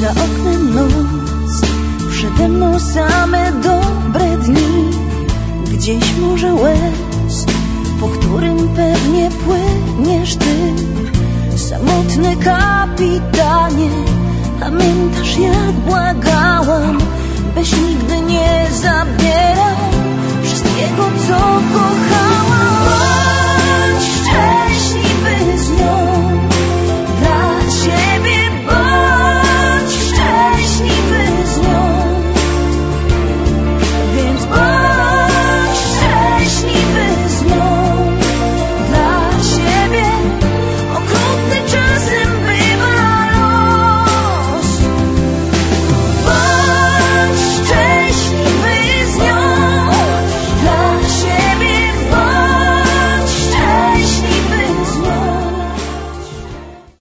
Za oknem noc, przede mną same dobre dni. Gdzieś może łez, po którym pewnie płyniesz ty. Samotny kapitanie, pamiętasz jak błagałam, byś nigdy nie zabierał wszystkiego co kochałam.